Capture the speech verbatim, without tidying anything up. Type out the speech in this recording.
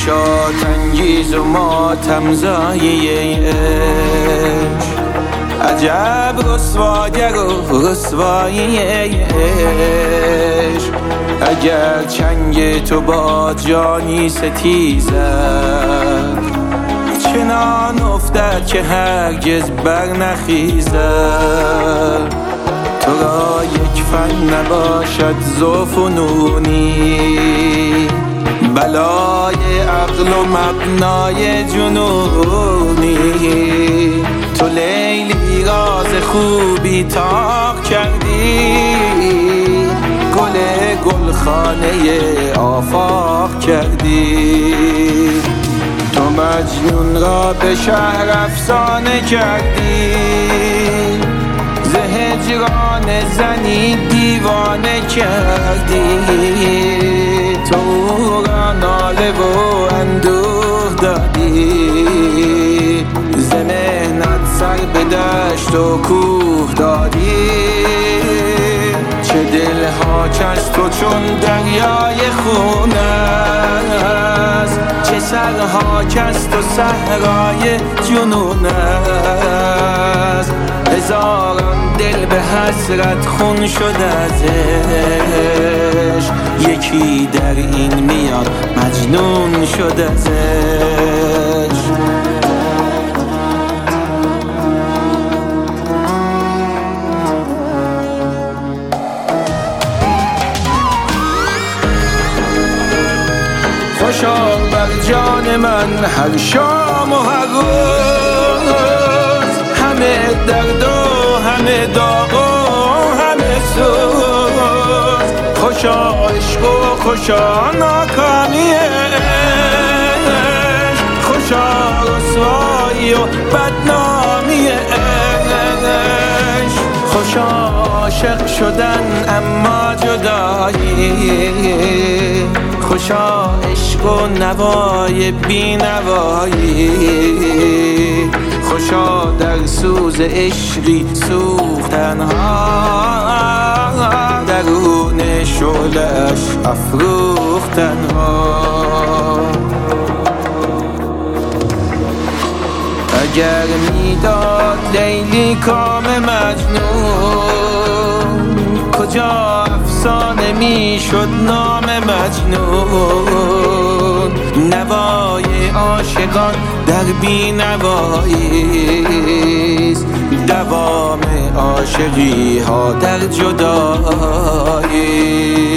نشاط انگیز و ماتمزایی عشق، عجب رسواگر و رسوایی عشق. اگر چنگ تو با جانی ستیزد، چنان افتد که هرگز بر نخیزد. تو را یک فن نباشد ذوفنونی، بلای عقل و مبنای جنونی. تو لیلی راز خوبی تاق کردی، گل گلخانه آفاق کردی. تو مجنون را به شهر افسانه کردی، ز هجران زنی دیوانه کردی. تو را ناله و اندوه دادی، ز مهنت سر به دشت و کوه دادی. چه دلها کز تو چون دریای خون است، چه سرها کز تو صحرای جنون است. هزاران دل به حسرت خون شد از عشق، یکی در این میان مجنون شد از عشق. خوشا بر جان من هر شام و هر روز، همه درد و همه داغ و همه سوز. خوشا عشق و خوشا ناکامی عشق، خوشا رسوایی و بدنامی عشق. خوشا عاشق شدن اما جدایی، خوشا عشق و نوای بی نوایی. خوشا در سوز عشقی سوختنها، درون شعله‌اش افروختنها. اگر میداد لیلی کام مجنون، کجا افسانه میشد نام مجنون. نوای عاشقان در بی نواییست، دوام عاشقی ها در جدایی.